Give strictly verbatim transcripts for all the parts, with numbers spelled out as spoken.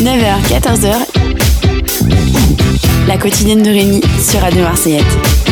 neuf heures quatorze heures, la quotidienne de Rémi sur Radio Marseillette.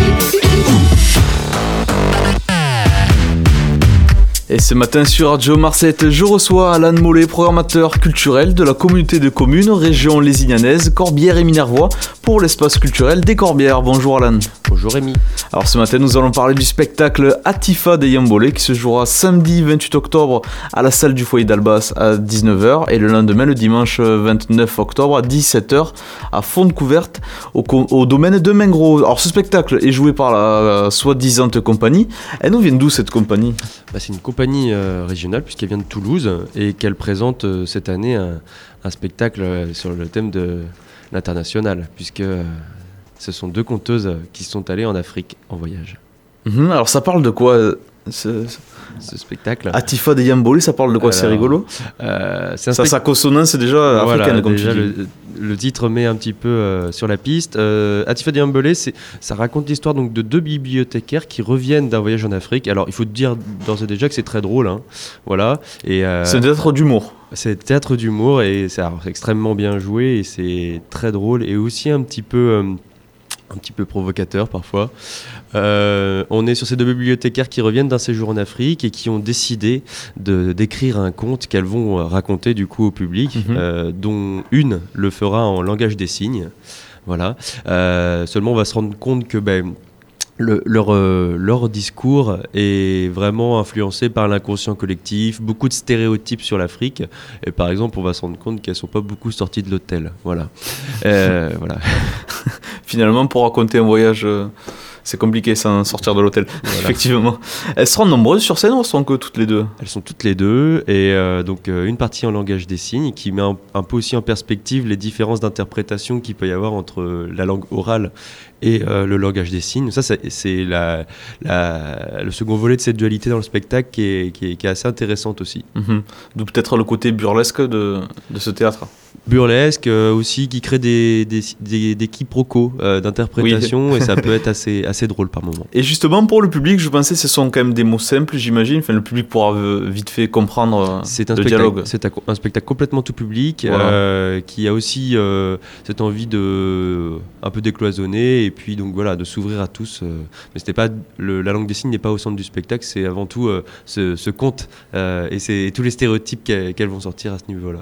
Et ce matin sur Radio Marseillette, je reçois Alan Mollet, programmateur culturel de la communauté de communes région lézignanaise, Corbières et Minervois, pour l'espace culturel des Corbières. Bonjour Alan. Bonjour Rémi. Alors ce matin, nous allons parler du spectacle Atifa des Yambolais qui se jouera samedi vingt-huit octobre à la salle du foyer d'Albas à dix-neuf heures et le lendemain, le dimanche vingt-neuf octobre à dix-sept heures à Fonte-Couverte au, au domaine de Mingros. Alors ce spectacle est joué par la, la soi-disant compagnie. Elle nous vient d'où cette compagnie ? Bah, c'est une compagnie euh, régionale puisqu'elle vient de Toulouse et qu'elle présente euh, cette année un, un spectacle euh, sur le thème de l'international puisque euh, ce sont deux conteuses qui sont allées en Afrique en voyage. Mmh, alors ça parle de quoi ce, ce spectacle Atifa des Yambolais, ça parle de quoi? Alors, c'est rigolo euh, c'est un ça, spect... Sa consonance est déjà voilà, africaine comme déjà tu dis. Le, le titre met un petit peu euh, sur la piste. Euh, Atifa des Yambolais, c'est, ça raconte l'histoire donc, de deux bibliothécaires qui reviennent d'un voyage en Afrique. Alors il faut dire d'ores et déjà que c'est très drôle. Hein. Voilà. Et, euh, c'est un théâtre d'humour. C'est théâtre d'humour et c'est, alors, c'est extrêmement bien joué et c'est très drôle et aussi un petit peu... Euh, un petit peu provocateur parfois. Euh, on est sur ces deux bibliothécaires qui reviennent d'un séjour en Afrique et qui ont décidé de, d'écrire un conte qu'elles vont raconter du coup au public, mmh. euh, dont une le fera en langage des signes. Voilà. Euh, seulement on va se rendre compte que ben, Le, leur, euh, leur discours est vraiment influencé par l'inconscient collectif, beaucoup de stéréotypes sur l'Afrique. Et par exemple, on va se rendre compte qu'elles ne sont pas beaucoup sorties de l'hôtel. Voilà. Euh, voilà. Finalement, pour raconter un voyage, euh, c'est compliqué sans sortir de l'hôtel. Voilà. Effectivement. Elles seront nombreuses sur scène ou sont que toutes les deux ? Elles sont toutes les deux. Et euh, donc, euh, une partie en langage des signes qui met un, un peu aussi en perspective les différences d'interprétation qu'il peut y avoir entre la langue orale et euh, le langage des signes. Ça, c'est, c'est la, la, le second volet de cette dualité dans le spectacle qui est, qui est, qui est assez intéressante aussi. Mmh. D'où peut-être le côté burlesque de, de ce théâtre. Burlesque euh, aussi, qui crée des, des, des, des quiproquos euh, d'interprétation, oui. Et ça peut être assez, assez drôle par moments. Et justement, pour le public, je pensais que ce sont quand même des mots simples, j'imagine. Enfin, le public pourra vite fait comprendre c'est un le spectacle, dialogue. C'est un spectacle complètement tout public, voilà. euh, qui a aussi euh, cette envie de un peu décloisonner et puis donc voilà, de s'ouvrir à tous. Euh, mais c'était pas le, la langue des signes n'est pas au centre du spectacle, c'est avant tout euh, ce, ce conte euh, et c'est tous les stéréotypes qu'elles, qu'elles vont sortir à ce niveau-là.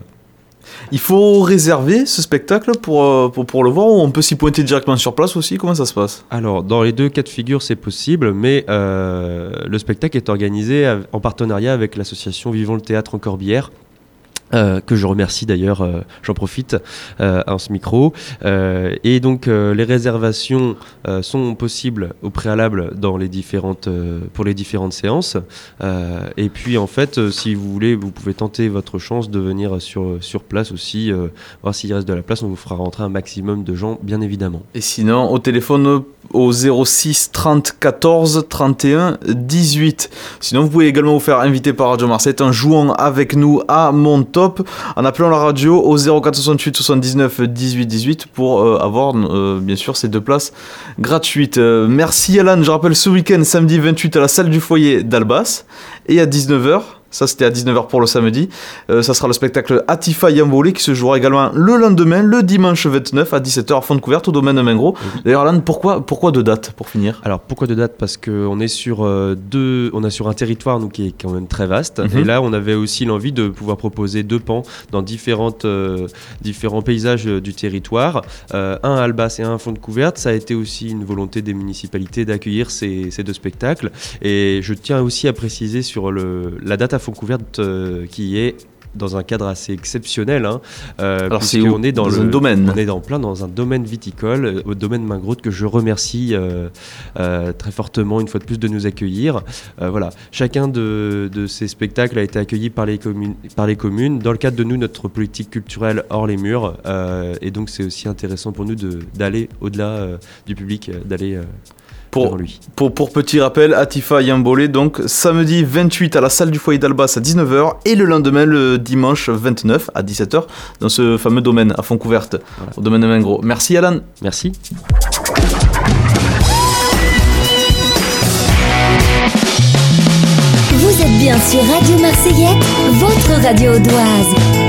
Il faut réserver ce spectacle pour, pour, pour le voir ou on peut s'y pointer directement sur place aussi? Comment ça se passe? Alors, dans les deux cas de figure, c'est possible, mais euh, le spectacle est organisé en partenariat avec l'association Vivons le Théâtre en Corbières. Euh, que je remercie d'ailleurs, euh, j'en profite euh, en ce micro. Euh, et donc euh, les réservations euh, sont possibles au préalable dans les différentes, euh, pour les différentes séances. Euh, et puis en fait, euh, si vous voulez, vous pouvez tenter votre chance de venir sur, sur place aussi, euh, voir s'il reste de la place. On vous fera rentrer un maximum de gens, bien évidemment. Et sinon, au téléphone au zéro six trente quatorze trente et un dix-huit. Sinon, vous pouvez également vous faire inviter par Radio Marseillette en jouant avec nous à Montaut, en appelant la radio au zéro quatre soixante-huit soixante-dix-neuf dix-huit dix-huit pour euh, avoir euh, bien sûr ces deux places gratuites. Euh, merci Alan, je rappelle ce week-end samedi vingt-huit à la salle du foyer d'Albas et à dix-neuf heures. Ça, c'était à dix-neuf heures pour le samedi. Euh, ça sera le spectacle Atifa Yambolais qui se jouera également le lendemain, le dimanche vingt-neuf à dix-sept heures à Fonte-Couverte au domaine de Mingros. Oui. D'ailleurs, Alan, pourquoi, pourquoi deux dates pour finir? Alors, pourquoi deux dates? Parce qu'on est sur euh, deux, on a sur un territoire nous, qui est quand même très vaste. Mm-hmm. Et là, on avait aussi l'envie de pouvoir proposer deux pans dans différentes, euh, différents paysages euh, du territoire. Euh, un à Albas et un à Fonte-Couverte. Ça a été aussi une volonté des municipalités d'accueillir ces, ces deux spectacles. Et je tiens aussi à préciser sur le, la date à Fonte-Couverte euh, qui est dans un cadre assez exceptionnel. Hein, euh, Alors c'est où? On est dans, dans le, un domaine. On est en plein dans un domaine viticole, euh, au domaine Mingros, que je remercie euh, euh, très fortement une fois de plus de nous accueillir. Euh, voilà. Chacun de, de ces spectacles a été accueilli par les, communes, par les communes dans le cadre de nous, notre politique culturelle hors les murs. Euh, et donc c'est aussi intéressant pour nous de, d'aller au-delà euh, du public, d'aller... Euh, Pour, pour, pour petit rappel, Atifa Yambolais, donc samedi vingt-huit à la salle du foyer d'Albas à dix-neuf heures et le lendemain, le dimanche vingt-neuf à dix-sept heures dans ce fameux domaine à Fonte-Couverte, voilà. Au domaine de Mingros. Merci Alan. Merci. Vous êtes bien sur Radio Marseillette, votre radio audoise.